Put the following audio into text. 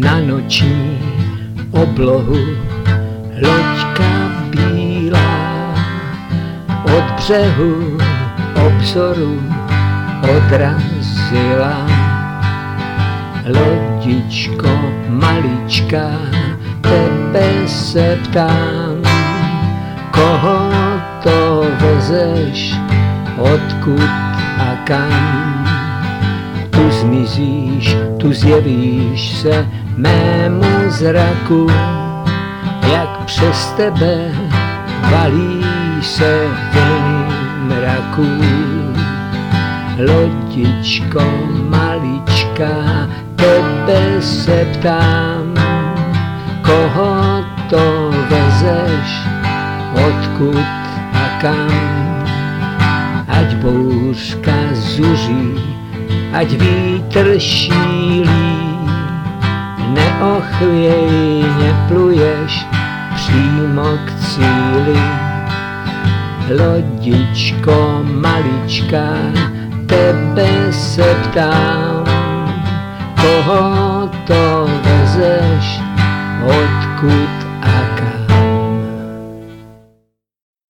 na noční oblohu loďka bílá od břehu obzoru odrazila. Lodičko maličká, tebe se ptám, koho to vezeš, odkud a kam. Tu zmizíš, tu zjevíš se mému zraku, jak přes tebe valí se vlny mraku. Lodičko maličká, tebe se ptám, koho to vezeš, odkud a kam. Ať bouřka zuří, ať vítr šílí, neochvějně pluješ přímo k cíli. Lodičko maličká, tebe se ptám, koho